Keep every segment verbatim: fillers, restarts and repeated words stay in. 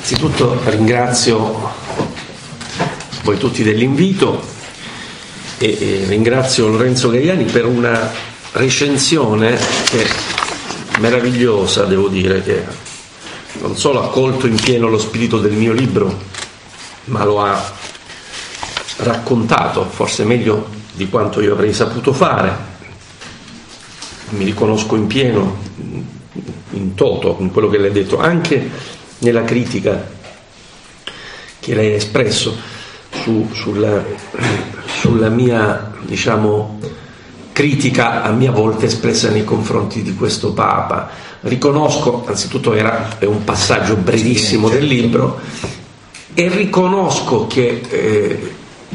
Innanzitutto ringrazio voi tutti dell'invito e, e ringrazio Lorenzo Gaiani per una recensione che è meravigliosa, devo dire, che non solo ha colto in pieno lo spirito del mio libro, ma lo ha raccontato forse meglio di quanto io avrei saputo fare. Mi riconosco in pieno, in toto, in quello che lei ha detto, anche nella critica che lei ha espresso su, sulla, sulla mia, diciamo, critica a mia volta espressa nei confronti di questo Papa. Riconosco, anzitutto era è un passaggio brevissimo del libro, e riconosco che eh,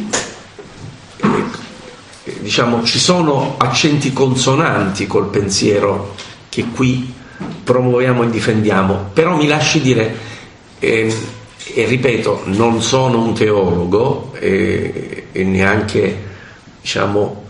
eh, diciamo ci sono accenti consonanti col pensiero che qui promuoviamo e difendiamo, però mi lasci dire, eh, e ripeto, non sono un teologo eh, e neanche, diciamo,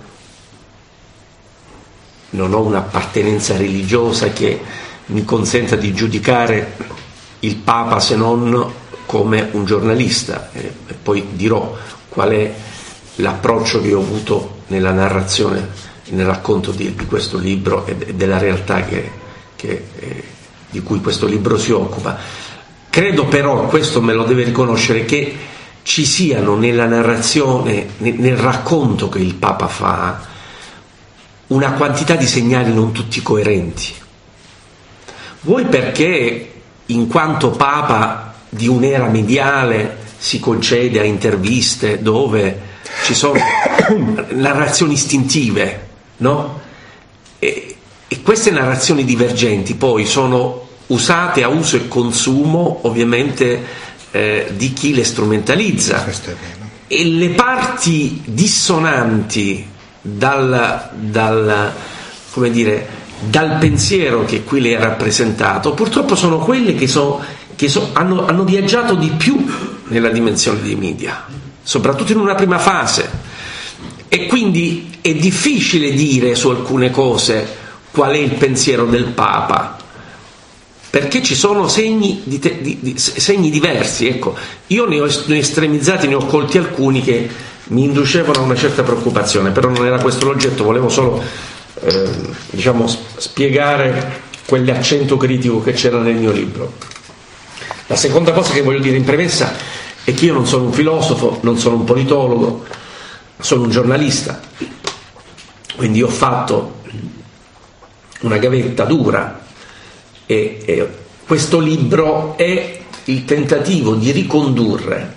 non ho un'appartenenza religiosa che mi consenta di giudicare il Papa se non come un giornalista, eh, e poi dirò qual è l'approccio che ho avuto nella narrazione, nel racconto di, di questo libro e de, della realtà che Che, eh, di cui questo libro si occupa. Credo però, questo me lo deve riconoscere, che ci siano nella narrazione, nel, nel racconto che il Papa fa, una quantità di segnali non tutti coerenti. Vuoi perché in quanto Papa di un'era mediale si concede a interviste dove ci sono narrazioni istintive, no? E, E queste narrazioni divergenti poi sono usate a uso e consumo ovviamente eh, di chi le strumentalizza, e le parti dissonanti dal, dal, come dire, dal pensiero che qui le è rappresentato purtroppo sono quelle che, so, che so, hanno, hanno viaggiato di più nella dimensione dei media, soprattutto in una prima fase, e quindi è difficile dire su alcune cose qual è il pensiero del Papa, perché ci sono segni, di te, di, di, segni diversi. Ecco, io ne ho, ne ho estremizzati, ne ho colti alcuni che mi inducevano a una certa preoccupazione, però non era questo l'oggetto, volevo solo eh, diciamo spiegare quell'accento critico che c'era nel mio libro. La seconda cosa che voglio dire in premessa è che io non sono un filosofo, non sono un politologo, sono un giornalista, quindi ho fatto una gavetta dura, e, e questo libro è il tentativo di ricondurre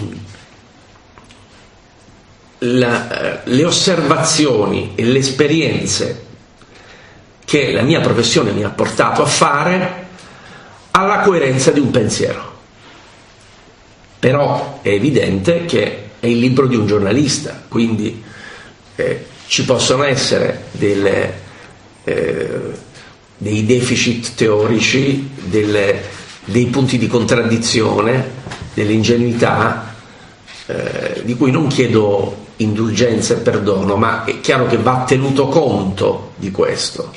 la, le osservazioni e le esperienze che la mia professione mi ha portato a fare alla coerenza di un pensiero. Però è evidente che è il libro di un giornalista, quindi eh, ci possono essere delle Eh, dei deficit teorici, delle, dei punti di contraddizione, delle ingenuità eh, di cui non chiedo indulgenza e perdono, ma è chiaro che va tenuto conto di questo.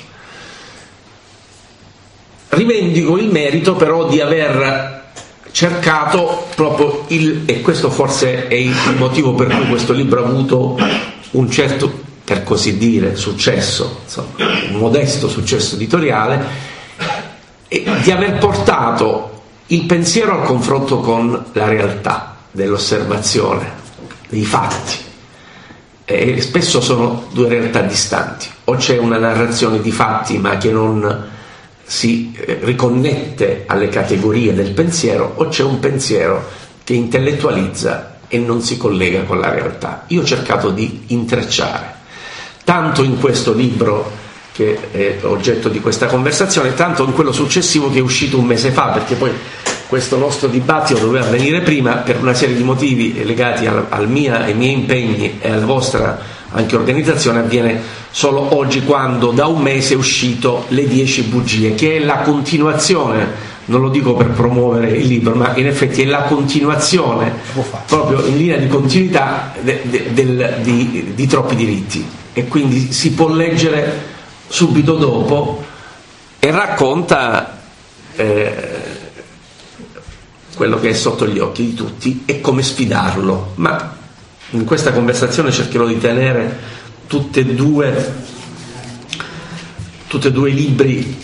Rivendico il merito però di aver cercato proprio il, e questo forse è il motivo per cui questo libro ha avuto un certo, per così dire, successo, insomma, un modesto successo editoriale, e di aver portato il pensiero al confronto con la realtà dell'osservazione, dei fatti. E spesso sono due realtà distanti, o c'è una narrazione di fatti ma che non si riconnette alle categorie del pensiero, o c'è un pensiero che intellettualizza e non si collega con la realtà. Io ho cercato di intrecciare, tanto in questo libro che è oggetto di questa conversazione, tanto in quello successivo che è uscito un mese fa, perché poi questo nostro dibattito doveva avvenire prima per una serie di motivi legati al, al mia, ai miei impegni e alla vostra anche organizzazione. Avviene solo oggi, quando da un mese è uscito Le dieci bugie, che è la continuazione, non lo dico per promuovere il libro, ma in effetti è la continuazione, proprio in linea di continuità de, de, del, di, di Troppi diritti, e quindi si può leggere subito dopo, e racconta eh, quello che è sotto gli occhi di tutti e come sfidarlo. Ma in questa conversazione cercherò di tenere tutte e due, tutte e due i libri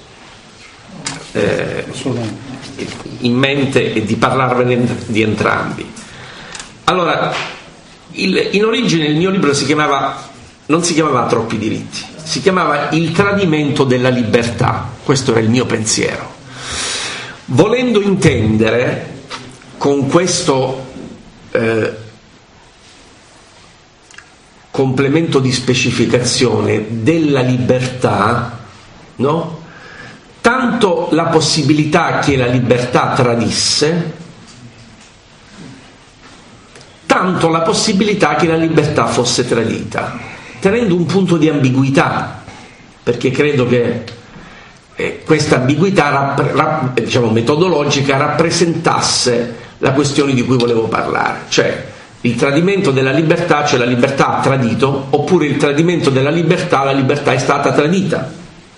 eh, in mente e di parlarvene di entrambi. Allora, il, in origine il mio libro si chiamava, non si chiamava Troppi diritti, si chiamava Il tradimento della libertà. Questo era il mio pensiero, volendo intendere con questo eh, complemento di specificazione della libertà, no? Tanto la possibilità che la libertà tradisse, tanto la possibilità che la libertà fosse tradita, tenendo un punto di ambiguità, perché credo che eh, questa ambiguità rapp- rapp- diciamo metodologica rappresentasse la questione di cui volevo parlare, cioè il tradimento della libertà, cioè la libertà ha tradito, oppure il tradimento della libertà, la libertà è stata tradita.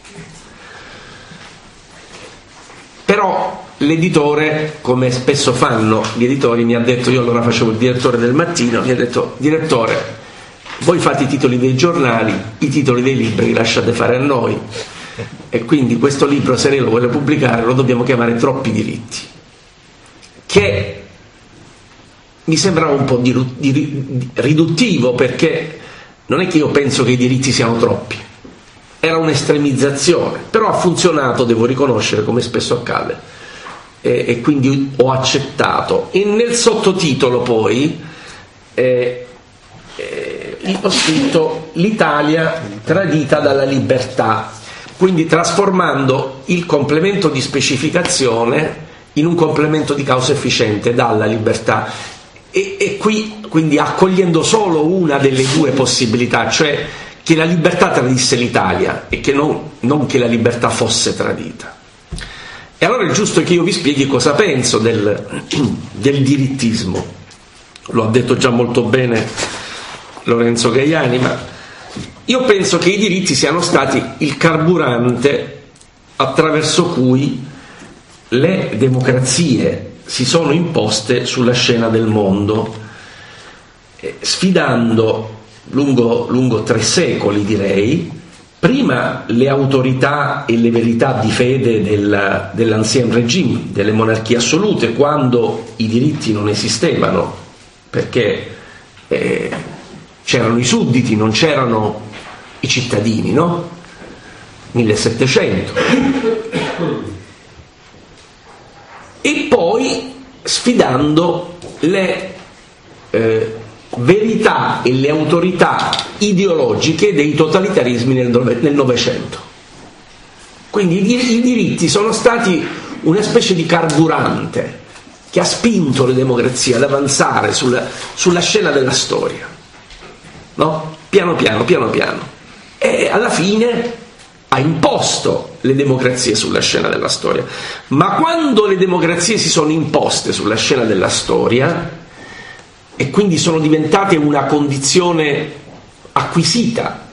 Però l'editore, come spesso fanno gli editori, mi ha detto, io allora facevo il direttore del mattino, mi ha detto: direttore, voi fate i titoli dei giornali, i titoli dei libri li lasciate fare a noi, e quindi questo libro, se lei lo vuole pubblicare, lo dobbiamo chiamare Troppi diritti, che mi sembrava un po' di, di, di, riduttivo, perché non è che io penso che i diritti siano troppi, era un'estremizzazione, però ha funzionato, devo riconoscere, come spesso accade, e, e quindi ho accettato. E nel sottotitolo poi eh, eh, ho scritto l'Italia tradita dalla libertà, quindi trasformando il complemento di specificazione in un complemento di causa efficiente dalla libertà. E, e qui quindi accogliendo solo una delle due possibilità, cioè che la libertà tradisse l'Italia e che non, non che la libertà fosse tradita. E allora è giusto che io vi spieghi cosa penso del, del dirittismo. Lo ha detto già molto bene Lorenzo Gaiani, ma io penso che i diritti siano stati il carburante attraverso cui le democrazie si sono imposte sulla scena del mondo, eh, sfidando lungo, lungo tre secoli, direi, prima le autorità e le verità di fede del, dell'ancien régime, delle monarchie assolute, quando i diritti non esistevano, perché eh, c'erano i sudditi, non c'erano i cittadini, no? millesettecento. E poi sfidando le eh, verità e le autorità ideologiche dei totalitarismi nel Novecento. Quindi i, i diritti sono stati una specie di carburante che ha spinto le democrazie ad avanzare sulla, sulla scena della storia, no? Piano piano, piano piano. E alla fine ha imposto le democrazie sulla scena della storia. Ma quando le democrazie si sono imposte sulla scena della storia e quindi sono diventate una condizione acquisita,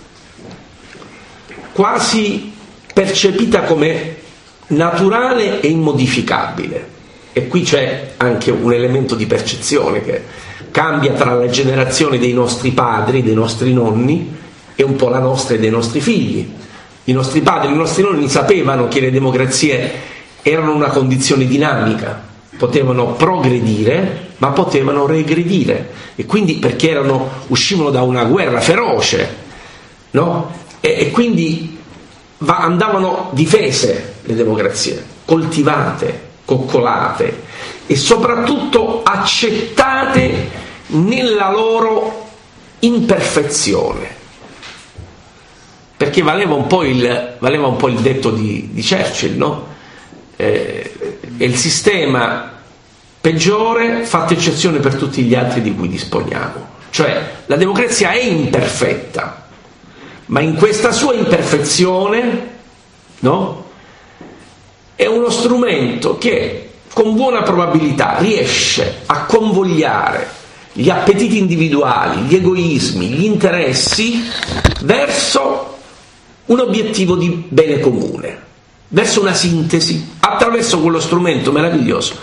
quasi percepita come naturale e immodificabile, e qui c'è anche un elemento di percezione che cambia tra la generazione dei nostri padri, dei nostri nonni, e un po' la nostra e dei nostri figli. I nostri padri e i nostri nonni sapevano che le democrazie erano una condizione dinamica, potevano progredire ma potevano regredire, e quindi perché erano, uscivano da una guerra feroce, no? e, e quindi va, andavano difese le democrazie, coltivate, coccolate e soprattutto accettate nella loro imperfezione, perché valeva un po' il, valeva un po' il detto di, di Churchill, no? Eh, è il sistema peggiore, fatta eccezione per tutti gli altri di cui disponiamo. Cioè la democrazia è imperfetta, ma in questa sua imperfezione, no? È uno strumento che con buona probabilità riesce a convogliare gli appetiti individuali, gli egoismi, gli interessi verso un obiettivo di bene comune, verso una sintesi, attraverso quello strumento meraviglioso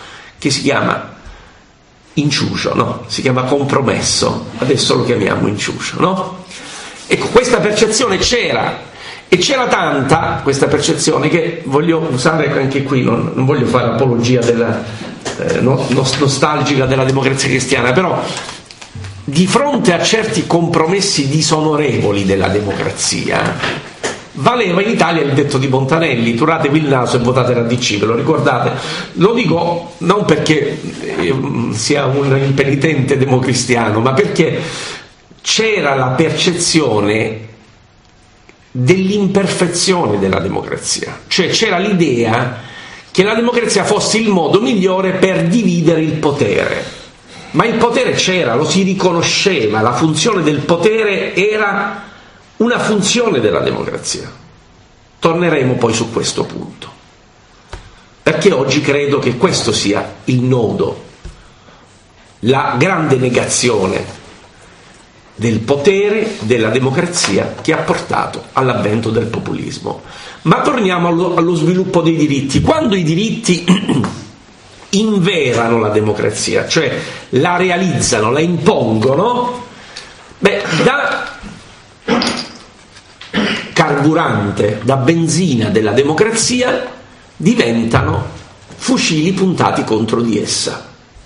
che si chiama inciucio, no? Si chiama compromesso, adesso lo chiamiamo inciucio, no? Ecco, questa percezione c'era, e c'era tanta questa percezione che voglio usare anche qui, non, non voglio fare apologia della, eh, no, nostalgica della democrazia cristiana, però di fronte a certi compromessi disonorevoli della democrazia valeva in Italia il detto di Montanelli: turatevi il naso e votate la D C, ve lo ricordate? Lo dico non perché sia un impenitente democristiano, ma perché c'era la percezione dell'imperfezione della democrazia, cioè c'era l'idea che la democrazia fosse il modo migliore per dividere il potere, ma il potere c'era, lo si riconosceva, la funzione del potere era una funzione della democrazia. Torneremo poi su questo punto, perché oggi credo che questo sia il nodo, la grande negazione del potere della democrazia che ha portato all'avvento del populismo. Ma torniamo allo, allo sviluppo dei diritti. Quando i diritti inverano la democrazia, cioè la realizzano, la impongono, beh, da carburante, da benzina della democrazia diventano fucili puntati contro di essa.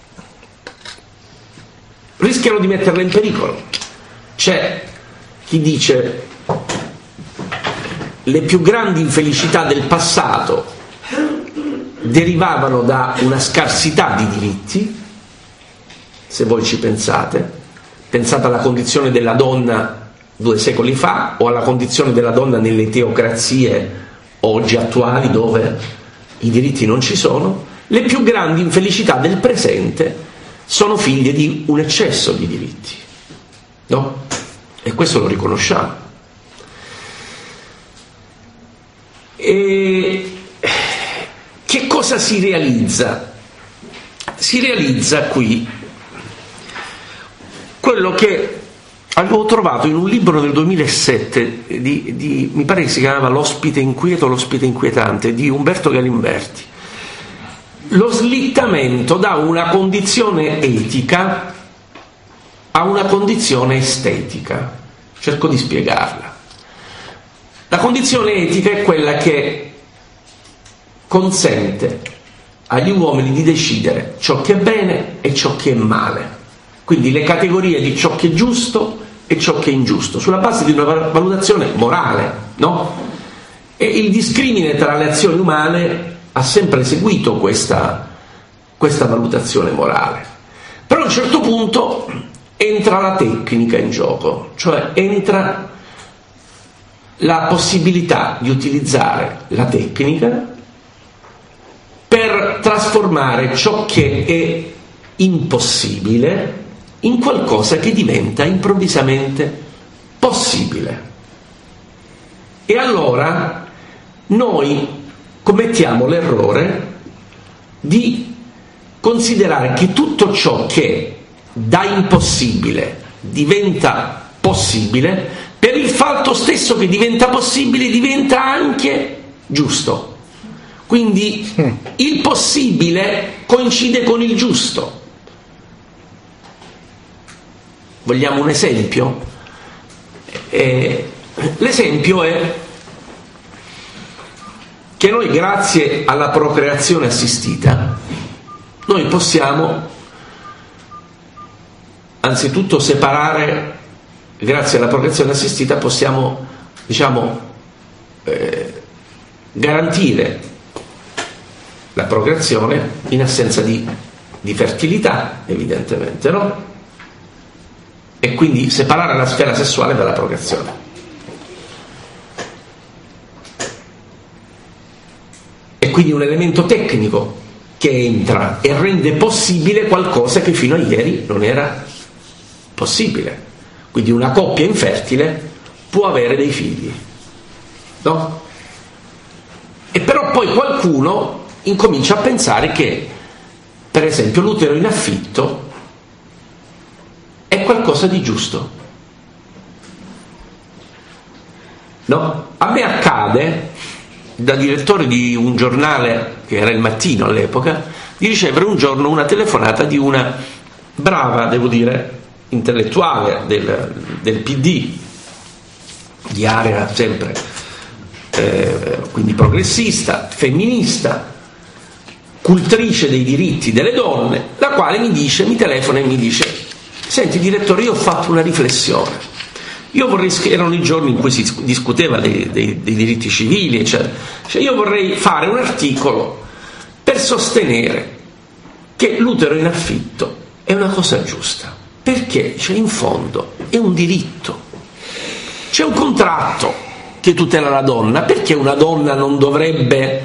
Rischiano di metterla in pericolo. C'è chi dice le più grandi infelicità del passato derivavano da una scarsità di diritti. Se voi ci pensate, pensate alla condizione della donna due secoli fa o alla condizione della donna nelle teocrazie oggi attuali dove i diritti non ci sono. Le più grandi infelicità del presente sono figlie di un eccesso di diritti, no? E questo lo riconosciamo. E che cosa si realizza? Si realizza qui quello che avevo trovato in un libro del duemilasette di, di, mi pare che si chiamava L'ospite inquieto, l'ospite inquietante, di Umberto Galimberti. Lo slittamento da una condizione etica a una condizione estetica. Cerco di spiegarla. La condizione etica è quella che consente agli uomini di decidere ciò che è bene e ciò che è male. Quindi le categorie di ciò che è giusto e ciò che è ingiusto, sulla base di una valutazione morale, no? E il discrimine tra le azioni umane ha sempre seguito questa, questa valutazione morale. Però a un certo punto entra la tecnica in gioco, cioè entra la possibilità di utilizzare la tecnica per trasformare ciò che è impossibile in qualcosa che diventa improvvisamente possibile. E allora noi commettiamo l'errore di considerare che tutto ciò che da impossibile diventa possibile, per il fatto stesso che diventa possibile diventa anche giusto. Quindi il possibile coincide con il giusto. Vogliamo un esempio? Eh, l'esempio è che noi, grazie alla procreazione assistita, noi possiamo anzitutto separare, grazie alla procreazione assistita possiamo, diciamo, eh, garantire la procreazione in assenza di, di fertilità, evidentemente, no? E quindi separare la sfera sessuale dalla procreazione. E quindi un elemento tecnico che entra e rende possibile qualcosa che fino a ieri non era possibile. Quindi una coppia infertile può avere dei figli, no? E però poi qualcuno incomincia a pensare che, per esempio, l'utero in affitto è qualcosa di giusto, no? A me accade, da direttore di un giornale che era Il Mattino all'epoca, di ricevere un giorno una telefonata di una brava, devo dire, intellettuale del, del P D, di area sempre eh, quindi progressista, femminista, cultrice dei diritti delle donne, la quale mi dice, mi telefona e mi dice: senti direttore, io ho fatto una riflessione, io vorrei, erano i giorni in cui si discuteva dei, dei, dei diritti civili, eccetera. Cioè, io vorrei fare un articolo per sostenere che l'utero in affitto è una cosa giusta, perché cioè, in fondo è un diritto, c'è un contratto che tutela la donna, perché una donna non dovrebbe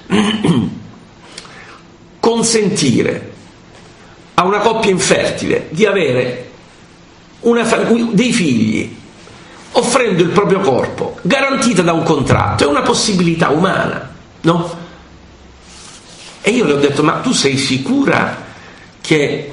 consentire a una coppia infertile di avere una, dei figli offrendo il proprio corpo, garantita da un contratto? È una possibilità umana, no? E io le ho detto: ma tu sei sicura che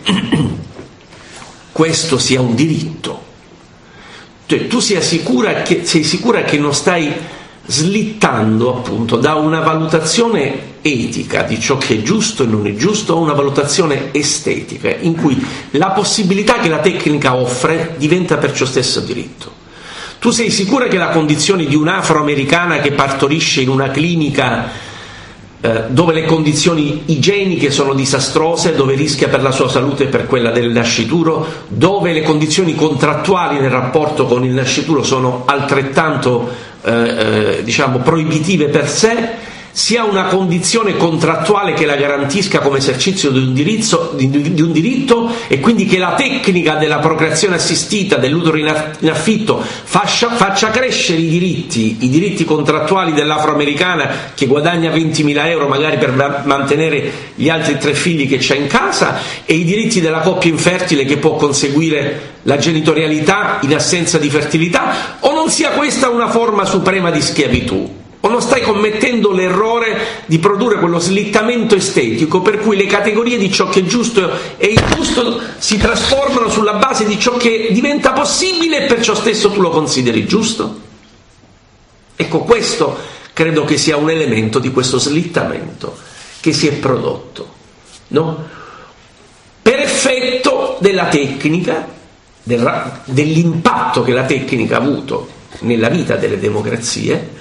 questo sia un diritto? Cioè, tu sia sicura che, sei sicura che non stai slittando appunto da una valutazione etica di ciò che è giusto e non è giusto a una valutazione estetica, in cui la possibilità che la tecnica offre diventa perciò stesso diritto? Tu sei sicura che la condizione di un'afroamericana che partorisce in una clinica eh, dove le condizioni igieniche sono disastrose, dove rischia per la sua salute e per quella del nascituro, dove le condizioni contrattuali nel rapporto con il nascituro sono altrettanto eh, eh, diciamo proibitive per sé, sia una condizione contrattuale che la garantisca come esercizio di un diritto, di, di un diritto e quindi che la tecnica della procreazione assistita, dell'utero in affitto faccia, faccia crescere i diritti, i diritti contrattuali dell'afroamericana che guadagna ventimila euro magari per mantenere gli altri tre figli che c'ha in casa, e i diritti della coppia infertile che può conseguire la genitorialità in assenza di fertilità? O non sia questa una forma suprema di schiavitù? O non stai commettendo l'errore di produrre quello slittamento estetico per cui le categorie di ciò che è giusto e ingiusto si trasformano sulla base di ciò che diventa possibile e per ciò stesso tu lo consideri giusto? Ecco, questo credo che sia un elemento di questo slittamento che si è prodotto, no? Per effetto della tecnica, del, dell'impatto che la tecnica ha avuto nella vita delle democrazie.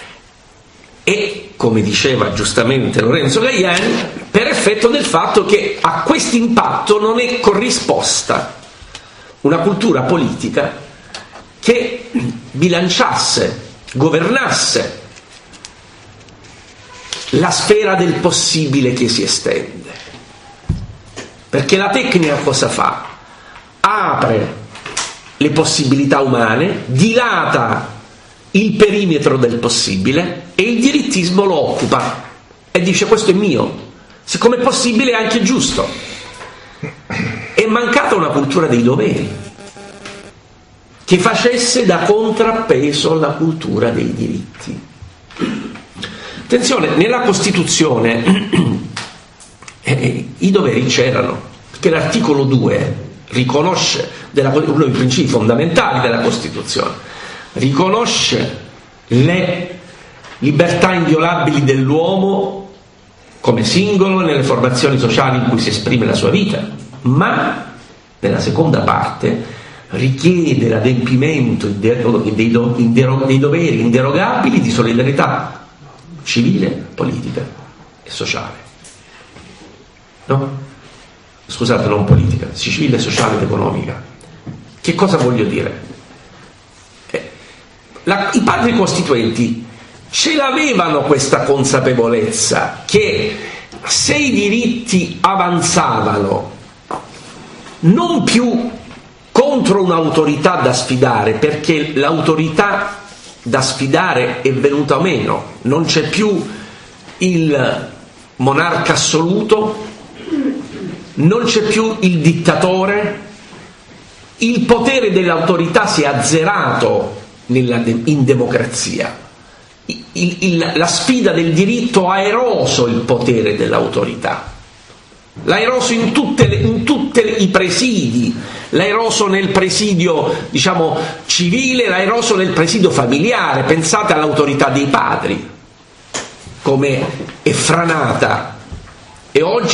E, come diceva giustamente Lorenzo Gaiani, per effetto del fatto che a questo impatto non è corrisposta una cultura politica che bilanciasse, governasse la sfera del possibile che si estende. Perché la tecnica cosa fa? Apre le possibilità umane, dilata il perimetro del possibile, e il dirittismo lo occupa e dice: questo è mio, siccome è possibile è anche giusto. È mancata una cultura dei doveri che facesse da contrappeso alla cultura dei diritti. Attenzione, nella Costituzione eh, i doveri c'erano, perché l'articolo due riconosce della, uno dei principi fondamentali della Costituzione, riconosce le libertà inviolabili dell'uomo come singolo nelle formazioni sociali in cui si esprime la sua vita, ma nella seconda parte richiede l'adempimento dei, dei doveri inderogabili di solidarietà civile, politica e sociale. No? Scusate, non politica, civile, sociale ed economica. Che cosa voglio dire? La, i padri costituenti ce l'avevano questa consapevolezza che se i diritti avanzavano non più contro un'autorità da sfidare, perché l'autorità da sfidare è venuta meno, non c'è più il monarca assoluto, non c'è più il dittatore, il potere dell'autorità si è azzerato nella de- in democrazia. Il, il, la sfida del diritto ha eroso il potere dell'autorità, l'ha eroso in tutte le, in tutti i presidi, l'ha eroso nel presidio, diciamo, civile, l'ha eroso nel presidio familiare. Pensate all'autorità dei padri, come è franata, e oggi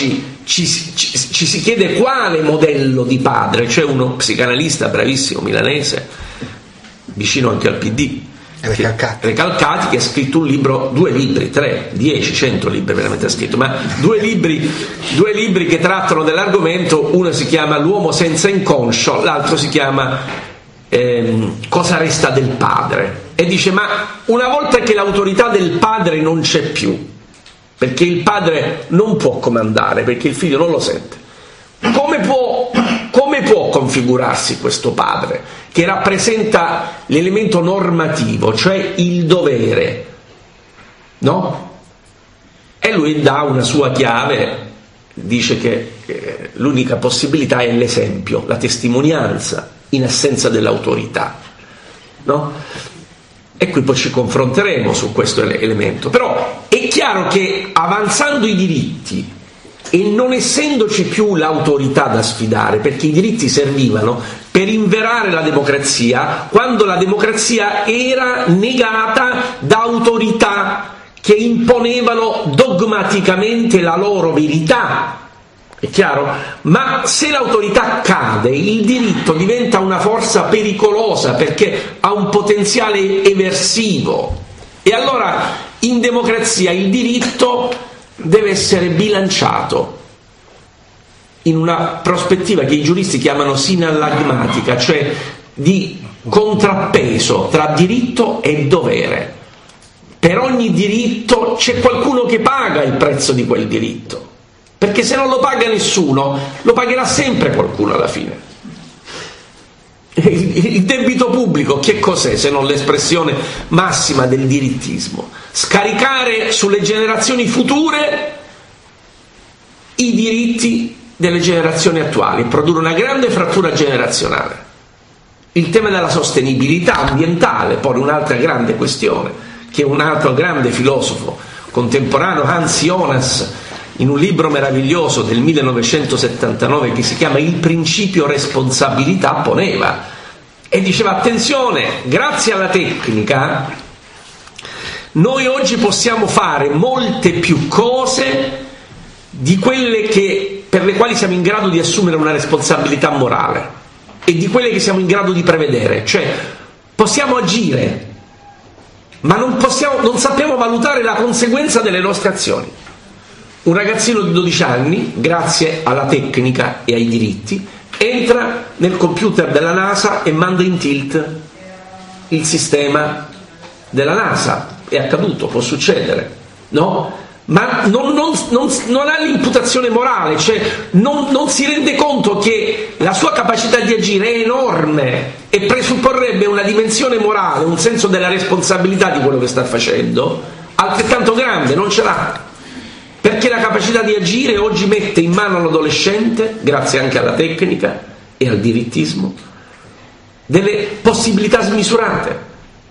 ci, ci, ci si chiede quale modello di padre. C'è uno psicanalista bravissimo milanese, vicino anche al P D, Recalcati. Recalcati, che ha scritto un libro, due libri, tre, dieci, cento libri veramente ha scritto, ma due libri, due libri che trattano dell'argomento. Uno si chiama L'uomo senza inconscio, l'altro si chiama ehm, Cosa resta del padre, e dice: ma una volta che l'autorità del padre non c'è più, perché il padre non può comandare, perché il figlio non lo sente, come può, come può configurarsi questo padre che rappresenta l'elemento normativo, cioè il dovere, no? E lui dà una sua chiave, dice che eh, l'unica possibilità è l'esempio, la testimonianza in assenza dell'autorità, no? E qui poi ci confronteremo su questo elemento. Però è chiaro che avanzando i diritti e non essendoci più l'autorità da sfidare, perché i diritti servivano per inverare la democrazia, quando la democrazia era negata da autorità che imponevano dogmaticamente la loro verità. È chiaro? Ma se l'autorità cade, il diritto diventa una forza pericolosa, perché ha un potenziale eversivo. E allora in democrazia il diritto deve essere bilanciato in una prospettiva che i giuristi chiamano sinallagmatica, cioè di contrappeso tra diritto e dovere. Per ogni diritto c'è qualcuno che paga il prezzo di quel diritto, perché se non lo paga nessuno, lo pagherà sempre qualcuno alla fine. Il debito pubblico che cos'è se non l'espressione massima del dirittismo? Scaricare sulle generazioni future i diritti delle generazioni attuali, produrre una grande frattura generazionale. Il tema della sostenibilità ambientale pone un'altra grande questione, che un altro grande filosofo contemporaneo, Hans Jonas, in un libro meraviglioso del millenovecentosettantanove che si chiama Il principio responsabilità, poneva e diceva: attenzione, grazie alla tecnica noi oggi possiamo fare molte più cose di quelle che, per le quali siamo in grado di assumere una responsabilità morale e di quelle che siamo in grado di prevedere. Cioè possiamo agire, ma non, possiamo, non sappiamo valutare la conseguenza delle nostre azioni. Un ragazzino di dodici anni, grazie alla tecnica e ai diritti, entra nel computer della NASA e manda in tilt il sistema della NASA. È accaduto, può succedere, no? Ma non, non, non, non ha l'imputazione morale, cioè non, non si rende conto che la sua capacità di agire è enorme e presupporrebbe una dimensione morale, un senso della responsabilità di quello che sta facendo altrettanto grande. Non ce l'ha, perché la capacità di agire oggi mette in mano all'adolescente, grazie anche alla tecnica e al dirittismo, delle possibilità smisurate.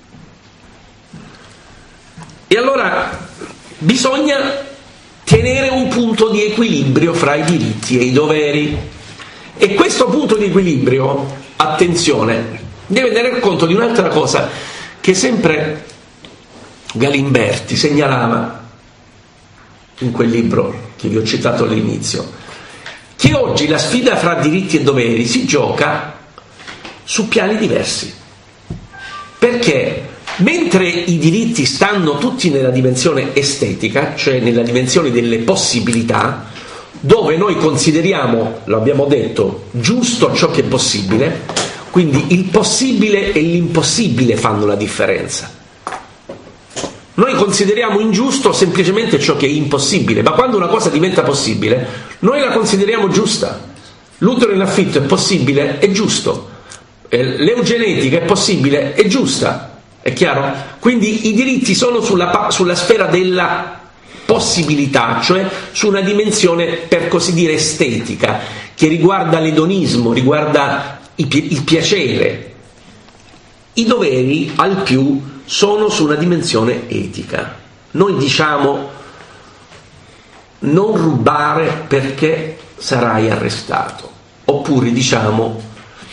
E allora bisogna tenere un punto di equilibrio fra i diritti e i doveri, e questo punto di equilibrio, attenzione, deve tener conto di un'altra cosa che sempre Galimberti segnalava in quel libro che vi ho citato all'inizio, che oggi la sfida fra diritti e doveri si gioca su piani diversi, perché mentre i diritti stanno tutti nella dimensione estetica, cioè nella dimensione delle possibilità, dove noi consideriamo, lo abbiamo detto, giusto ciò che è possibile, quindi il possibile e l'impossibile fanno la differenza. Noi consideriamo ingiusto semplicemente ciò che è impossibile, ma quando una cosa diventa possibile, noi la consideriamo giusta. L'utero in affitto è possibile, è giusto. L'eugenetica è possibile, è giusta. È chiaro? Quindi i diritti sono sulla, sulla sfera della possibilità, cioè su una dimensione, per così dire, estetica, che riguarda l'edonismo, riguarda il piacere. I doveri, al più, sono su una dimensione etica. Noi diciamo: non rubare perché sarai arrestato, oppure diciamo: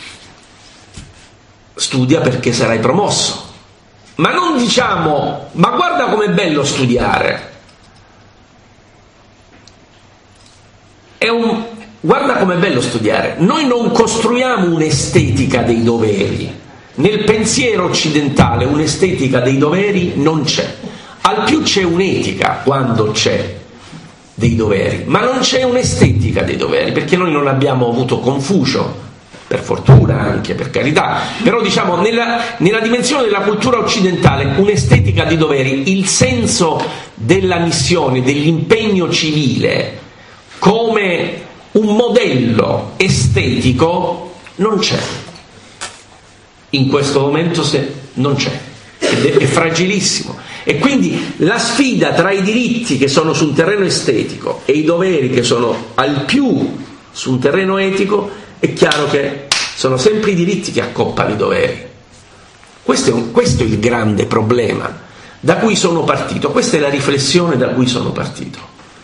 studia perché sarai promosso. Ma non diciamo: ma guarda com'è bello studiare. è un, guarda com'è bello studiare, noi non costruiamo un'estetica dei doveri, nel pensiero occidentale un'estetica dei doveri non c'è, al più c'è un'etica quando c'è dei doveri, ma non c'è un'estetica dei doveri, perché noi non abbiamo avuto Confucio, per fortuna anche, per carità, però diciamo nella, nella dimensione della cultura occidentale un'estetica dei doveri, il senso della missione, dell'impegno civile come un modello estetico non c'è. In questo momento se non c'è, ed è, è fragilissimo. E quindi la sfida tra i diritti che sono su un terreno estetico e i doveri che sono al più su un terreno etico, è chiaro che sono sempre i diritti che accoppano i doveri. Questo è, un, questo è il grande problema da cui sono partito, questa è la riflessione da cui sono partito.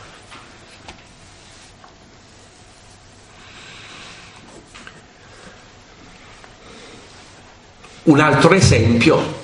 Un altro esempio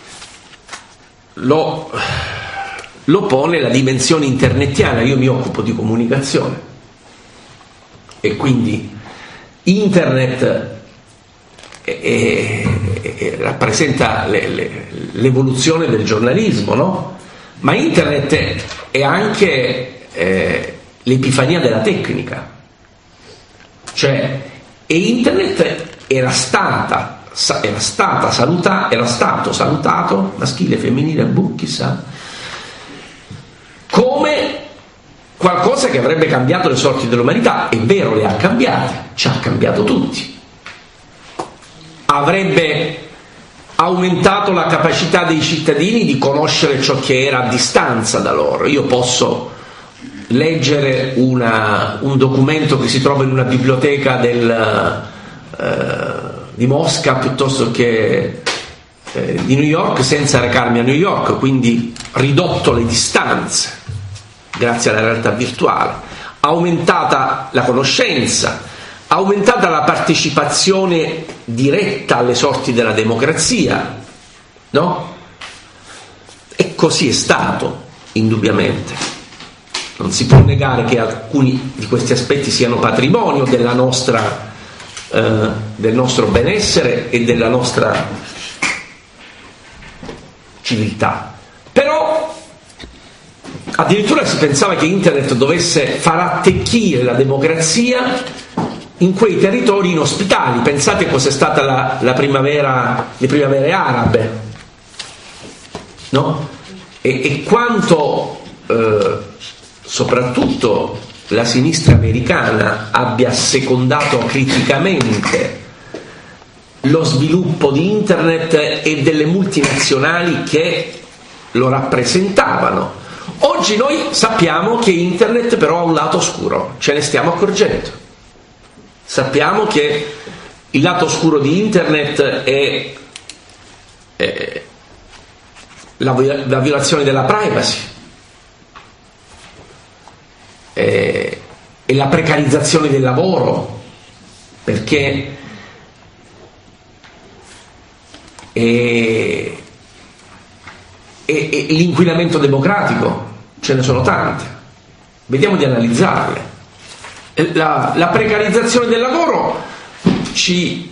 Lo, lo pone la dimensione internetiana. Io mi occupo di comunicazione e quindi internet è, è, è, rappresenta le, le, l'evoluzione del giornalismo, no? Ma internet è, è anche eh, l'epifania della tecnica, cioè e internet era stata era stata salutata, era stato salutato, maschile, femminile, boh, chissà, come qualcosa che avrebbe cambiato le sorti dell'umanità. È vero, le ha cambiate, ci ha cambiato tutti. Avrebbe aumentato la capacità dei cittadini di conoscere ciò che era a distanza da loro. Io posso leggere una, un documento che si trova in una biblioteca del eh, di Mosca piuttosto che eh, di New York senza recarmi a New York, quindi ridotto le distanze grazie alla realtà virtuale, aumentata la conoscenza, aumentata la partecipazione diretta alle sorti della democrazia, no? E così è stato, indubbiamente. Non si può negare che alcuni di questi aspetti siano patrimonio della nostra Uh, del nostro benessere e della nostra civiltà. Però addirittura si pensava che internet dovesse far attecchire la democrazia in quei territori inospitali. Pensate cos'è stata la, la primavera, le primavere arabe, no? E, e quanto uh, soprattutto la sinistra americana abbia assecondato criticamente lo sviluppo di internet e delle multinazionali che lo rappresentavano. Oggi noi sappiamo che internet però ha un lato oscuro, ce ne stiamo accorgendo. Sappiamo che il lato oscuro di internet è, è la, la violazione della privacy, e la precarizzazione del lavoro, perché e, e, e l'inquinamento democratico, ce ne sono tante, vediamo di analizzarle. La, la precarizzazione del lavoro ci,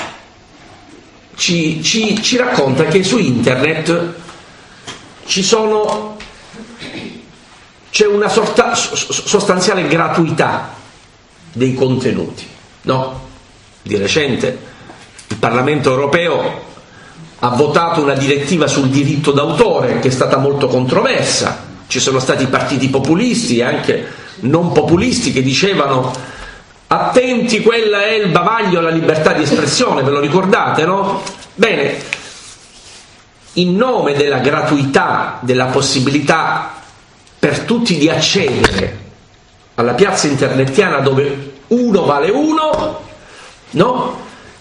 ci, ci, ci racconta che su internet ci sono c'è una sorta, sostanziale gratuità dei contenuti, no? Di recente il Parlamento europeo ha votato una direttiva sul diritto d'autore che è stata molto controversa. Ci sono stati partiti populisti e anche non populisti che dicevano attenti, quella è il bavaglio alla libertà di espressione, ve lo ricordate, no? Bene, in nome della gratuità, della possibilità per tutti di accedere alla piazza internetiana dove uno vale uno, no?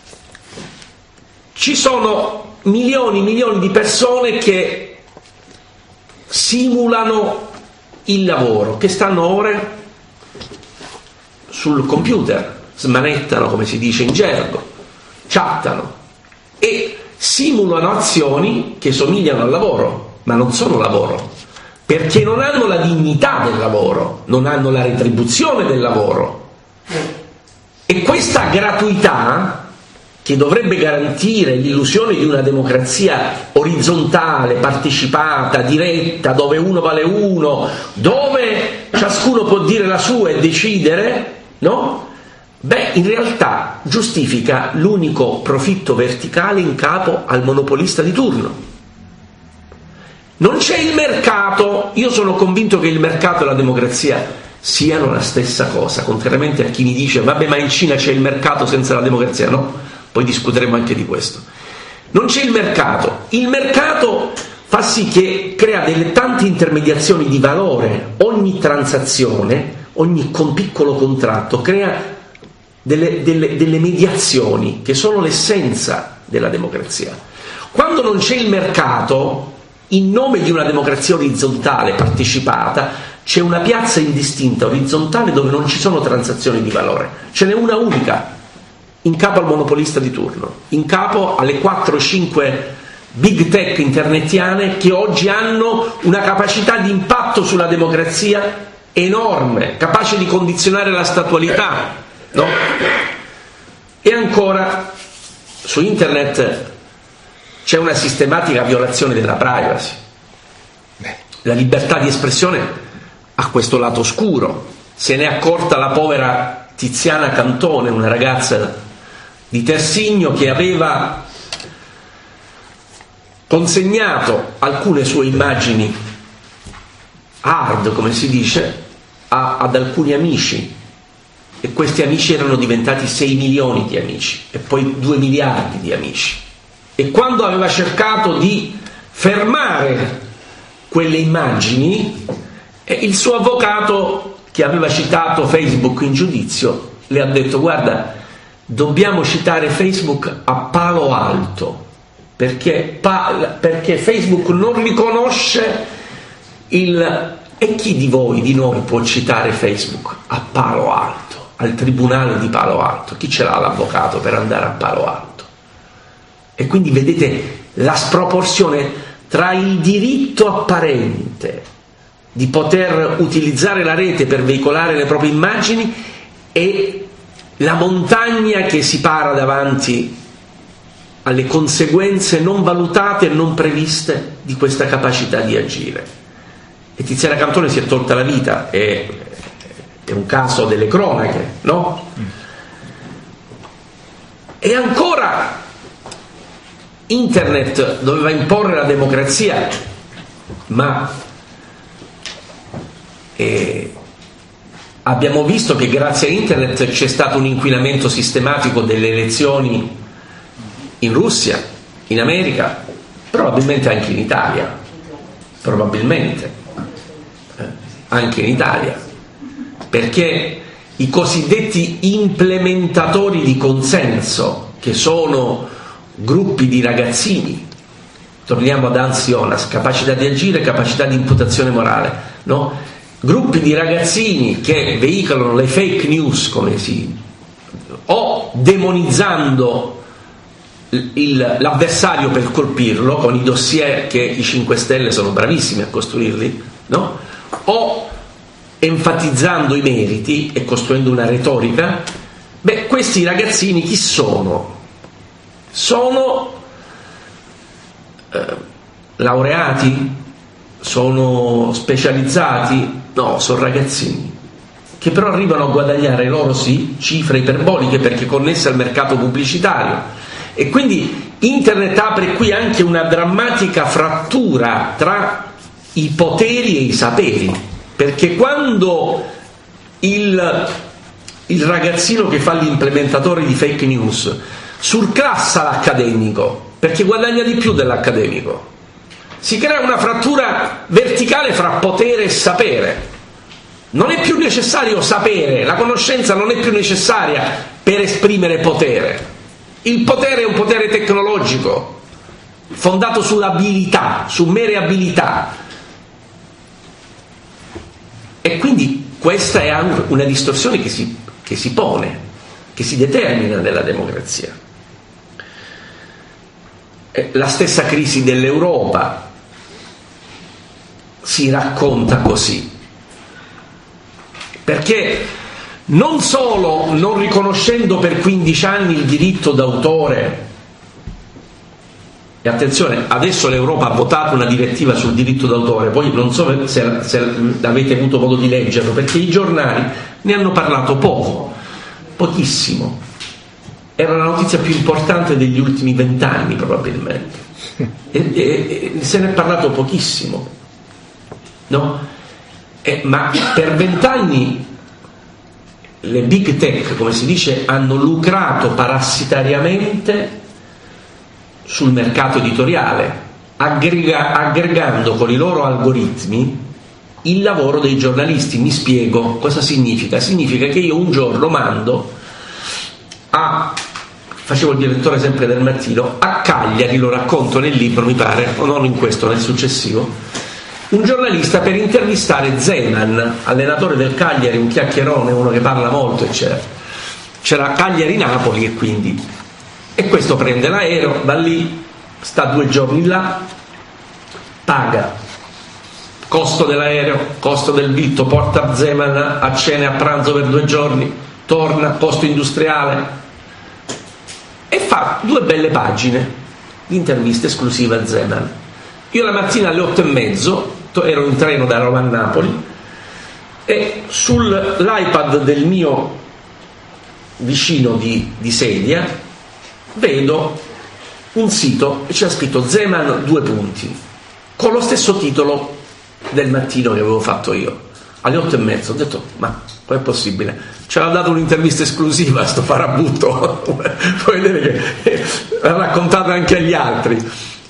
Ci sono milioni e milioni di persone che simulano il lavoro, che stanno ore sul computer, smanettano come si dice in gergo, chattano e simulano azioni che somigliano al lavoro, ma non sono lavoro, perché non hanno la dignità del lavoro, non hanno la retribuzione del lavoro. E questa gratuità, che dovrebbe garantire l'illusione di una democrazia orizzontale, partecipata, diretta, dove uno vale uno, dove ciascuno può dire la sua e decidere, no? Beh, in realtà giustifica l'unico profitto verticale in capo al monopolista di turno. Non c'è il mercato. Io sono convinto che il mercato e la democrazia siano la stessa cosa, contrariamente a chi mi dice vabbè, ma in Cina c'è il mercato senza la democrazia. No, poi discuteremo anche di questo. Non c'è il mercato. Il mercato fa sì che crea delle tante intermediazioni di valore. Ogni transazione, ogni con piccolo contratto crea delle, delle, delle mediazioni che sono l'essenza della democrazia. Quando non c'è il mercato, in nome di una democrazia orizzontale partecipata, c'è una piazza indistinta orizzontale dove non ci sono transazioni di valore. Ce n'è una unica, in capo al monopolista di turno, in capo alle quattro cinque big tech internetiane che oggi hanno una capacità di impatto sulla democrazia enorme, capace di condizionare la statualità, no? E ancora, su internet c'è una sistematica violazione della privacy. La libertà di espressione ha questo lato oscuro. Se ne è accorta la povera Tiziana Cantone, una ragazza di Tersigno che aveva consegnato alcune sue immagini hard, come si dice, a, ad alcuni amici, e questi amici erano diventati sei milioni di amici e poi due miliardi di amici. E quando aveva cercato di fermare quelle immagini, il suo avvocato, che aveva citato Facebook in giudizio, le ha detto guarda, dobbiamo citare Facebook a Palo Alto, perché, perché Facebook non riconosce il... E chi di voi, di noi, può citare Facebook a Palo Alto, al tribunale di Palo Alto? Chi ce l'ha l'avvocato per andare a Palo Alto? E quindi vedete la sproporzione tra il diritto apparente di poter utilizzare la rete per veicolare le proprie immagini e la montagna che si para davanti alle conseguenze non valutate e non previste di questa capacità di agire. E Tiziana Cantone si è tolta la vita, è, è un caso delle cronache, no? E ancora internet doveva imporre la democrazia, ma eh, abbiamo visto che grazie a internet c'è stato un inquinamento sistematico delle elezioni in Russia, in America, probabilmente anche in Italia, probabilmente eh, anche in Italia, perché i cosiddetti implementatori di consenso, che sono gruppi di ragazzini, torniamo ad Hans Jonas, capacità di agire, capacità di imputazione morale, no? Gruppi di ragazzini che veicolano le fake news, come si, o demonizzando il, l'avversario per colpirlo con i dossier che i cinque Stelle sono bravissimi a costruirli, no? O enfatizzando i meriti e costruendo una retorica. Beh, questi ragazzini chi sono? Sono eh, laureati? Sono specializzati? No, sono ragazzini che però arrivano a guadagnare, loro sì, cifre iperboliche perché connesse al mercato pubblicitario. E quindi internet apre qui anche una drammatica frattura tra i poteri e i saperi, perché quando il, il ragazzino che fa l'implementatore di fake news surclassa l'accademico perché guadagna di più dell'accademico, si crea una frattura verticale fra potere e sapere. Non è più necessario sapere, la conoscenza non è più necessaria per esprimere potere. Il potere è un potere tecnologico, fondato sull'abilità, su mere abilità. E quindi questa è anche una distorsione che si, che si pone, che si determina nella democrazia. La stessa crisi dell'Europa si racconta così, perché non solo non riconoscendo per quindici anni il diritto d'autore, e attenzione, adesso l'Europa ha votato una direttiva sul diritto d'autore, poi non so se, se avete avuto modo di leggerlo, perché i giornali ne hanno parlato poco, pochissimo, era la notizia più importante degli ultimi vent'anni probabilmente, e, e, e se ne è parlato pochissimo, no? E, ma per vent'anni le big tech, come si dice, hanno lucrato parassitariamente sul mercato editoriale, aggrega, aggregando con i loro algoritmi il lavoro dei giornalisti. Mi spiego cosa significa. Significa che io un giorno mando a, facevo il direttore sempre del Mattino, a Cagliari, lo racconto nel libro mi pare, o non in questo, nel successivo, un giornalista per intervistare Zeman, allenatore del Cagliari, un chiacchierone, uno che parla molto, eccetera. C'era Cagliari-Napoli, e quindi e questo prende l'aereo, va lì, sta due giorni là, paga costo dell'aereo, costo del vitto, porta Zeman a cena e a pranzo per due giorni, torna, costo industriale, e fa due belle pagine di intervista esclusiva a Zeman. Io la mattina alle otto e mezzo ero in treno da Roma a Napoli, e sull'iPad del mio vicino di, di sedia vedo un sito e c'era scritto Zeman due punti con lo stesso titolo del Mattino che avevo fatto io alle otto e mezzo. Ho detto, ma com'è possibile? Ci aveva dato un'intervista esclusiva a sto farabutto puoi vedere che l'ha raccontata anche agli altri.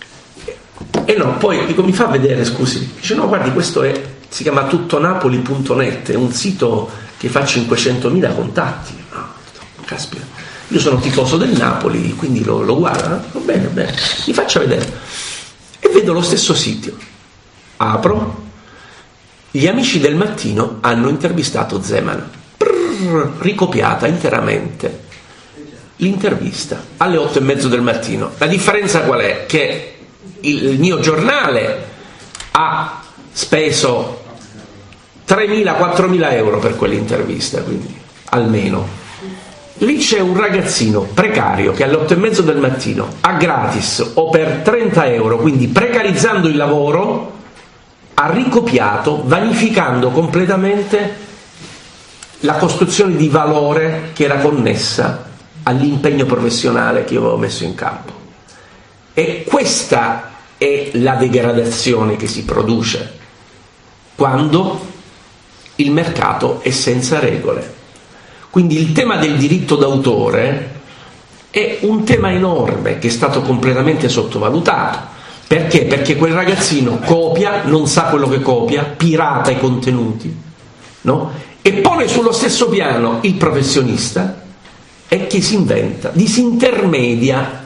E no, poi dico, mi fa vedere, scusi, dice no, guardi, questo è, si chiama tuttonapoli punto net, è un sito che fa cinquecentomila contatti. No, caspita, io sono tifoso del Napoli, quindi lo, lo guardo, no? Bene, bene, mi faccia vedere, e vedo lo stesso sito, apro, gli amici del Mattino hanno intervistato Zeman, Prrr, ricopiata interamente l'intervista alle otto e mezzo del mattino. La differenza qual è? Che il mio giornale ha speso tremila quattromila euro per quell'intervista, quindi almeno. Lì c'è un ragazzino precario che alle otto e mezzo del mattino a gratis o per trenta euro, quindi precarizzando il lavoro, ha ricopiato, vanificando completamente la costruzione di valore che era connessa all'impegno professionale che io avevo messo in campo. E questa è la degradazione che si produce quando il mercato è senza regole. Quindi il tema del diritto d'autore è un tema enorme che è stato completamente sottovalutato. Perché? Perché quel ragazzino copia, non sa quello che copia, pirata i contenuti, no? E pone sullo stesso piano il professionista, e chi si inventa, disintermedia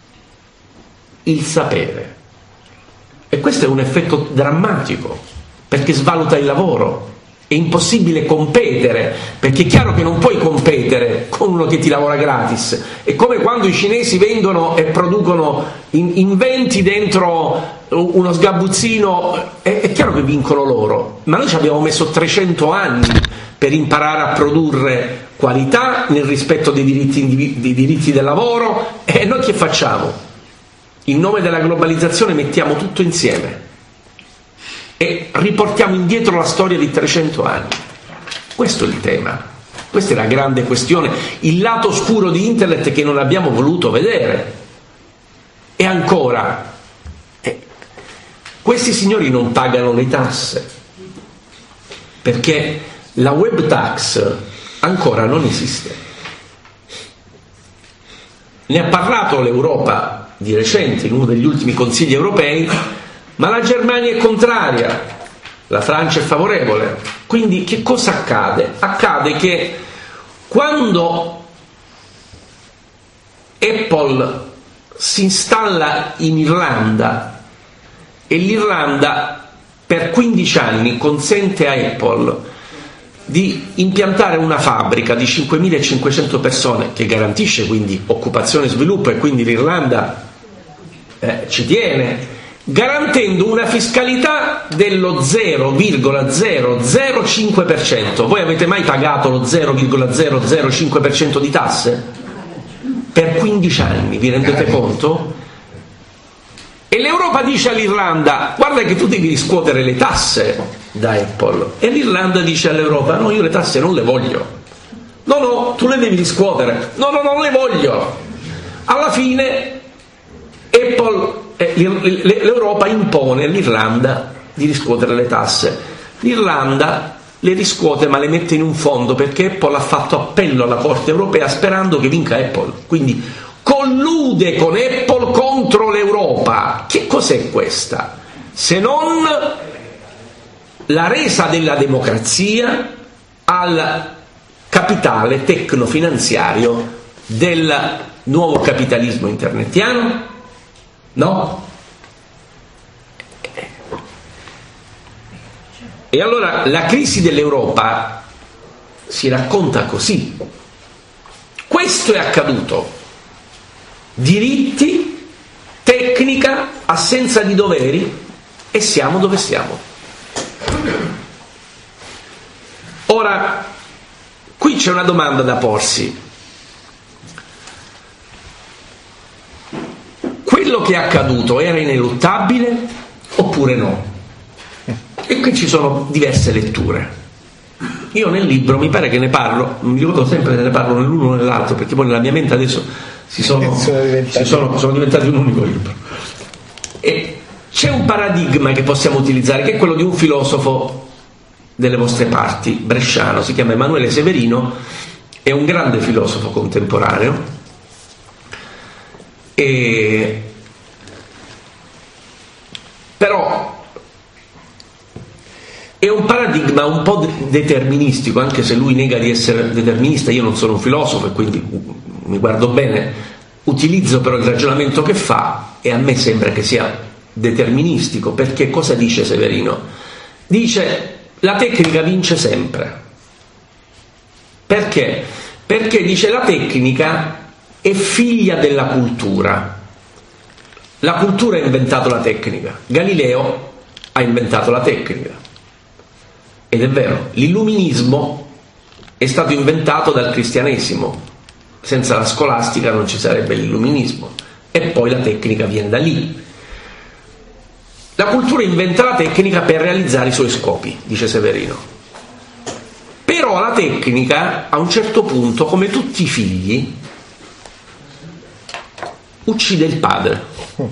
il sapere. E questo è un effetto drammatico, perché svaluta il lavoro. È impossibile competere, perché è chiaro che non puoi competere con uno che ti lavora gratis. È come quando i cinesi vendono e producono inventi dentro uno sgabuzzino, è, è chiaro che vincono loro, ma noi ci abbiamo messo trecento anni per imparare a produrre qualità nel rispetto dei diritti, dei diritti del lavoro, e noi che facciamo? In nome della globalizzazione mettiamo tutto insieme e riportiamo indietro la storia di trecento anni. Questo è il tema, questa è la grande questione, il lato oscuro di internet che non abbiamo voluto vedere. E ancora, eh, questi signori non pagano le tasse, perché la web tax ancora non esiste. Ne ha parlato l'Europa di recente in uno degli ultimi consigli europei, ma la Germania è contraria, la Francia è favorevole. Quindi che cosa accade? Accade che quando Apple si installa in Irlanda e l'Irlanda per quindici anni consente a Apple di impiantare una fabbrica di cinquemilacinquecento persone, che garantisce quindi occupazione e sviluppo, e quindi l'Irlanda eh, ci tiene, garantendo una fiscalità dello zero virgola zero zero cinque per cento. Voi avete mai pagato lo zero virgola zero zero cinque per cento di tasse? Per quindici anni, vi rendete conto? E l'Europa dice all'Irlanda: guarda che tu devi riscuotere le tasse da Apple. E l'Irlanda dice all'Europa: no, io le tasse non le voglio. No, no, tu le devi riscuotere. No, no, non le voglio. Alla fine Apple, eh, l'Europa impone all'Irlanda di riscuotere le tasse. L'Irlanda le riscuote ma le mette in un fondo, perché Apple ha fatto appello alla Corte europea sperando che vinca Apple. Quindi collude con Apple contro l'Europa. Che cos'è questa? Se non la resa della democrazia al capitale tecnofinanziario del nuovo capitalismo internetiano? No? E allora la crisi dell'Europa si racconta così. Questo è accaduto. Diritti, tecnica, assenza di doveri, e siamo dove siamo. Ora, qui c'è una domanda da porsi. Quello che è accaduto era ineluttabile oppure no? E qui ci sono diverse letture. Io nel libro mi pare che ne parlo, non mi ricordo sempre se ne parlo nell'uno o nell'altro, perché poi nella mia mente adesso si sono, sono, diventati. Si sono, sono diventati un unico libro. E c'è un paradigma che possiamo utilizzare, che è quello di un filosofo delle vostre parti, bresciano, si chiama Emanuele Severino, è un grande filosofo contemporaneo, e però è un paradigma un po' deterministico, anche se lui nega di essere determinista. Io non sono un filosofo e quindi mi guardo bene, utilizzo però il ragionamento che fa, e a me sembra che sia deterministico. Perché cosa dice Severino? Dice: la tecnica vince sempre. Perché? Perché dice la tecnica è figlia della cultura. La cultura ha inventato la tecnica. Galileo ha inventato la tecnica. Ed è vero, l'illuminismo è stato inventato dal cristianesimo. Senza la scolastica non ci sarebbe l'illuminismo. E poi la tecnica viene da lì. La cultura inventa la tecnica per realizzare i suoi scopi, dice Severino. Però la tecnica, a un certo punto, come tutti i figli, uccide il padre.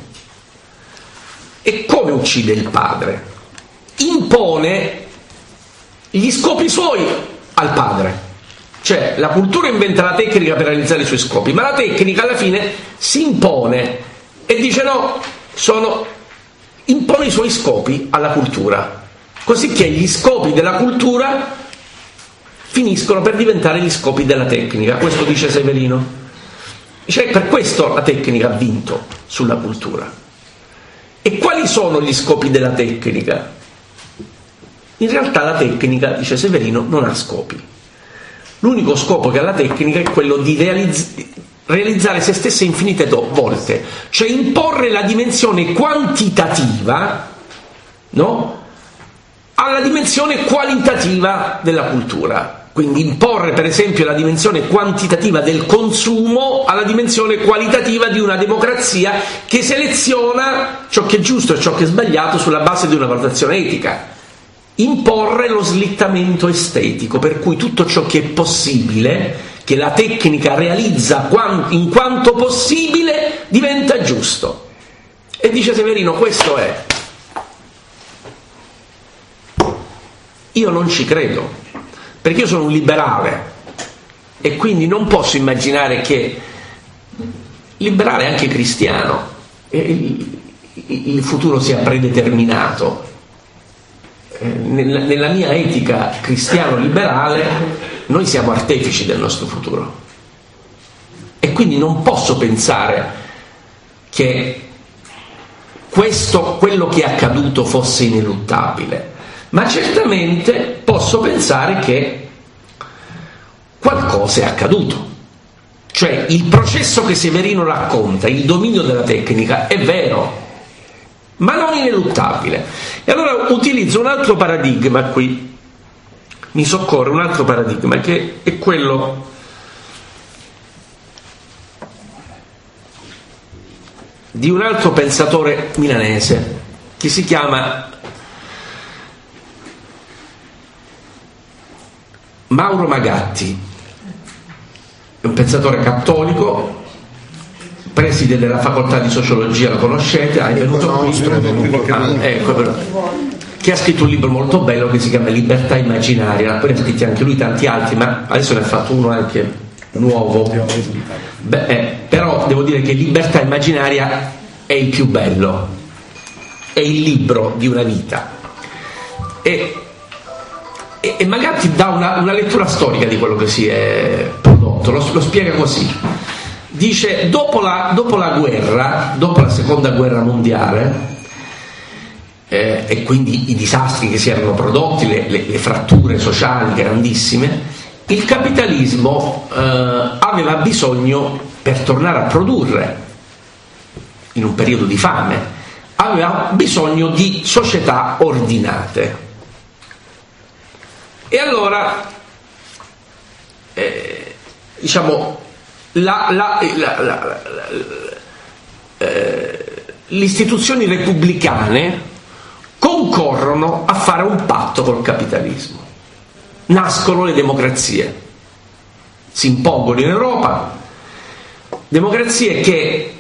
E come uccide il padre? Impone gli scopi suoi al padre. Cioè, la cultura inventa la tecnica per realizzare i suoi scopi, ma la tecnica alla fine si impone e dice: no, sono... impone i suoi scopi alla cultura, così che gli scopi della cultura finiscono per diventare gli scopi della tecnica. Questo dice Severino. Cioè, per questo la tecnica ha vinto sulla cultura. E quali sono gli scopi della tecnica? In realtà la tecnica, dice Severino, non ha scopi. L'unico scopo che ha la tecnica è quello di realizz- realizzare se stessa infinite do- volte, cioè imporre la dimensione quantitativa, no? alla dimensione qualitativa della cultura. Quindi imporre, per esempio, la dimensione quantitativa del consumo alla dimensione qualitativa di una democrazia che seleziona ciò che è giusto e ciò che è sbagliato sulla base di una valutazione etica. Imporre lo slittamento estetico, per cui tutto ciò che è possibile, che la tecnica realizza in quanto possibile, diventa giusto. E dice Severino: questo è. Io non ci credo, perché io sono un liberale e quindi non posso immaginare che liberale, anche cristiano, il, il futuro sia predeterminato. Nella, nella mia etica cristiano-liberale noi siamo artefici del nostro futuro, e quindi non posso pensare che questo, quello che è accaduto, fosse ineluttabile, ma certamente posso pensare che qualcosa è accaduto. Cioè, il processo che Severino racconta, il dominio della tecnica, è vero, ma non ineluttabile. E allora utilizzo un altro paradigma qui, mi soccorre un altro paradigma, che è quello di un altro pensatore milanese che si chiama Mauro Magatti. È un pensatore cattolico, preside della facoltà di sociologia, lo conoscete, è venuto qui, ah, ecco, però, che ha scritto un libro molto bello che si chiama Libertà immaginaria, poi ne ha scritti anche lui tanti altri, ma adesso ne ha fatto uno anche nuovo. Beh, eh, però devo dire che Libertà immaginaria è il più bello, è il libro di una vita, e, e, e Magatti dà una, una lettura storica di quello che si è prodotto, lo, lo spiega così. Dice, dopo la, dopo la guerra, dopo la seconda guerra mondiale, eh, e quindi i disastri che si erano prodotti, le, le, le fratture sociali grandissime, il capitalismo eh, aveva bisogno, per tornare a produrre in un periodo di fame, aveva bisogno di società ordinate. E allora eh, diciamo La, la, la, la, la, la, eh, le istituzioni repubblicane concorrono a fare un patto col capitalismo. Nascono le democrazie, si impongono in Europa democrazie che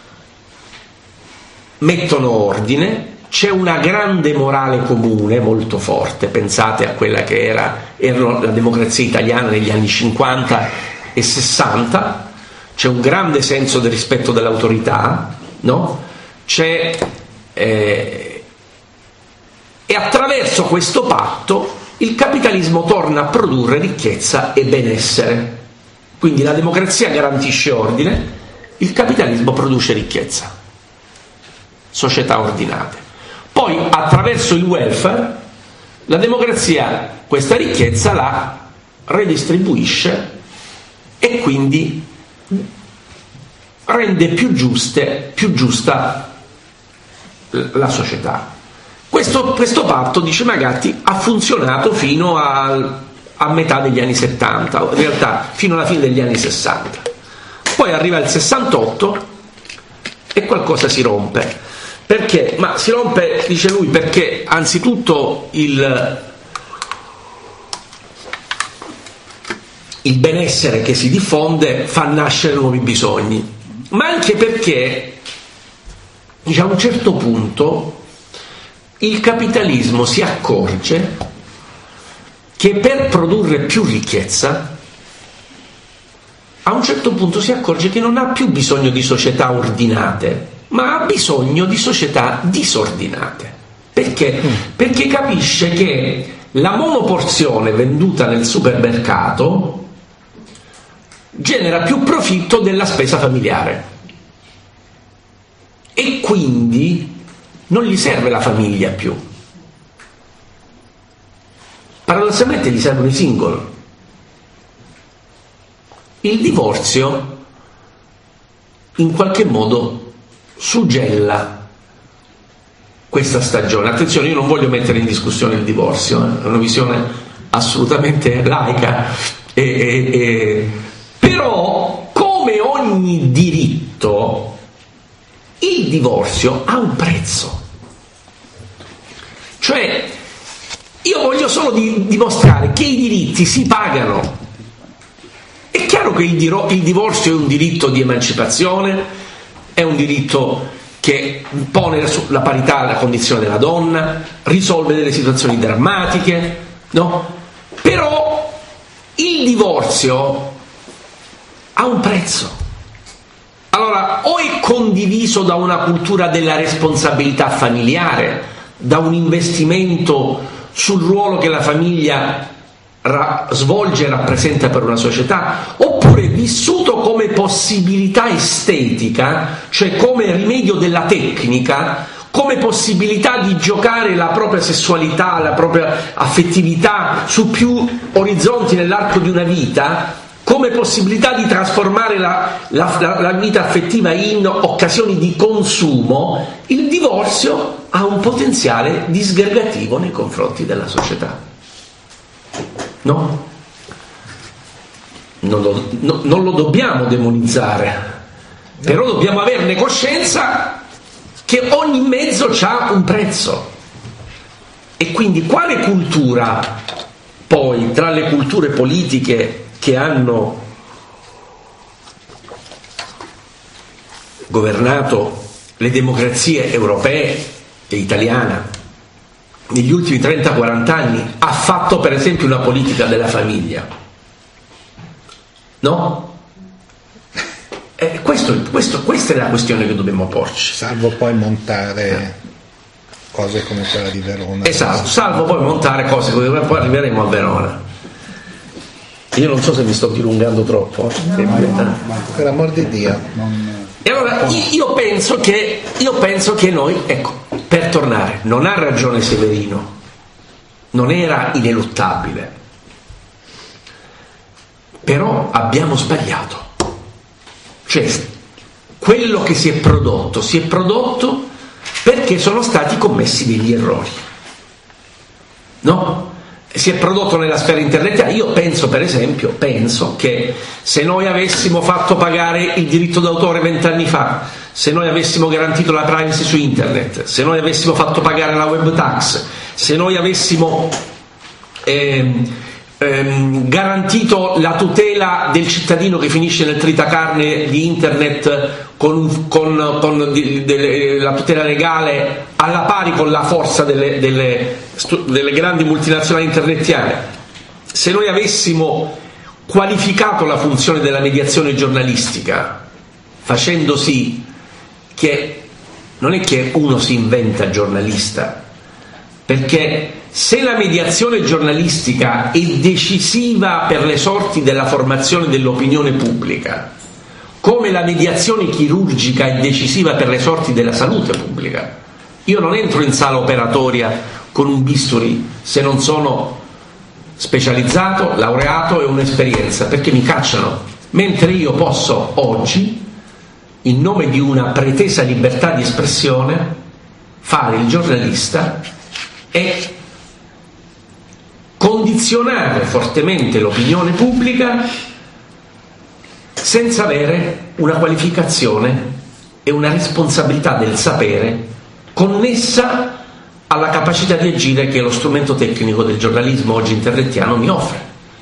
mettono ordine, c'è una grande morale comune molto forte. Pensate a quella che era, era la democrazia italiana negli anni cinquanta e sessanta, c'è un grande senso del rispetto dell'autorità, no? C'è eh, e attraverso questo patto il capitalismo torna a produrre ricchezza e benessere. Quindi la democrazia garantisce ordine, il capitalismo produce ricchezza, società ordinate. Poi attraverso il welfare la democrazia questa ricchezza la redistribuisce e quindi rende più giuste, più giusta la società. Questo, questo patto, dice Magatti, ha funzionato fino a, a metà degli anni settanta, in realtà fino alla fine degli anni sessanta. Poi arriva il sessantotto e qualcosa si rompe. Perché? Ma si rompe, dice lui, perché anzitutto il il benessere che si diffonde fa nascere nuovi bisogni, ma anche perché, diciamo, a un certo punto il capitalismo si accorge che per produrre più ricchezza, a un certo punto si accorge che non ha più bisogno di società ordinate, ma ha bisogno di società disordinate. Perché? Perché capisce che la monoporzione venduta nel supermercato genera più profitto della spesa familiare e quindi non gli serve la famiglia più. Paradossalmente gli servono i single. Il divorzio in qualche modo suggella questa stagione. Attenzione, io non voglio mettere in discussione il divorzio, eh? È una visione assolutamente laica e, e, e... però come ogni diritto il divorzio ha un prezzo. Cioè io voglio solo di, dimostrare che i diritti si pagano. È chiaro che il, diro, il divorzio è un diritto di emancipazione, è un diritto che pone la parità alla condizione della donna, risolve delle situazioni drammatiche, no? Però il divorzio ha un prezzo. Allora, o è condiviso da una cultura della responsabilità familiare, da un investimento sul ruolo che la famiglia ra- svolge e rappresenta per una società, oppure vissuto come possibilità estetica, cioè come rimedio della tecnica, come possibilità di giocare la propria sessualità, la propria affettività su più orizzonti nell'arco di una vita, come possibilità di trasformare la, la, la, la vita affettiva in occasioni di consumo, il divorzio ha un potenziale disgregativo nei confronti della società. No? Non lo, no, non lo dobbiamo demonizzare, però dobbiamo averne coscienza che ogni mezzo ha un prezzo. E quindi quale cultura poi, tra le culture politiche che hanno governato le democrazie europee e italiana negli ultimi trenta quaranta anni, ha fatto per esempio una politica della famiglia? No? Eh, questo, questo, questa è la questione che dobbiamo porci. Salvo poi montare cose come quella di Verona. Esatto, salvo poi montare cose come quella, poi arriveremo a Verona. Io non so se mi sto dilungando troppo. No, no, no, per amor di Dio. E allora io penso che io penso che noi, ecco, per tornare, non ha ragione Severino, non era ineluttabile, però abbiamo sbagliato. Cioè, quello che si è prodotto si è prodotto perché sono stati commessi degli errori, no? Si è prodotto nella sfera internetiana. Io penso, per esempio, penso che se noi avessimo fatto pagare il diritto d'autore vent'anni fa, se noi avessimo garantito la privacy su internet, se noi avessimo fatto pagare la web tax, se noi avessimo ehm, ehm, garantito la tutela del cittadino che finisce nel tritacarne di internet con, con, con di, de, la tutela legale alla pari con la forza delle, delle, delle grandi multinazionali internetiane, se noi avessimo qualificato la funzione della mediazione giornalistica facendo sì che non è che uno si inventa giornalista, perché se la mediazione giornalistica è decisiva per le sorti della formazione dell'opinione pubblica, come la mediazione chirurgica è decisiva per le sorti della salute pubblica, io non entro in sala operatoria con un bisturi se non sono specializzato, laureato e un'esperienza, perché mi cacciano, mentre io posso oggi, in nome di una pretesa libertà di espressione, fare il giornalista e condizionare fortemente l'opinione pubblica senza avere una qualificazione e una responsabilità del sapere connessa alla capacità di agire che lo strumento tecnico del giornalismo oggi internetiano mi offre.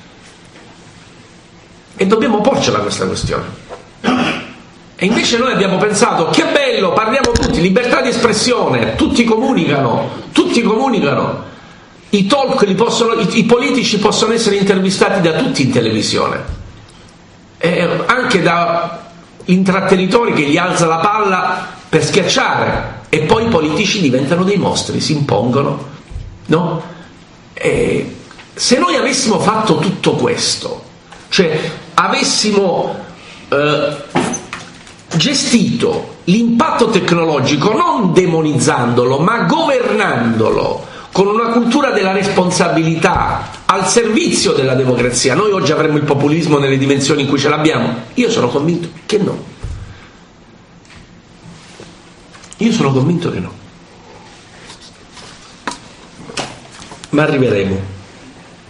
E dobbiamo porcela questa questione. E invece noi abbiamo pensato, che bello, parliamo tutti, libertà di espressione, tutti comunicano, tutti comunicano. I talk li possono, i, i politici possono essere intervistati da tutti in televisione. Eh, anche da intrattenitori che gli alza la palla per schiacciare, e poi i politici diventano dei mostri, si impongono, no? Eh, se noi avessimo fatto tutto questo, cioè avessimo eh, gestito l'impatto tecnologico non demonizzandolo ma governandolo con una cultura della responsabilità al servizio della democrazia, noi oggi avremmo il populismo nelle dimensioni in cui ce l'abbiamo? Io sono convinto che no. Io sono convinto che no. Ma arriveremo.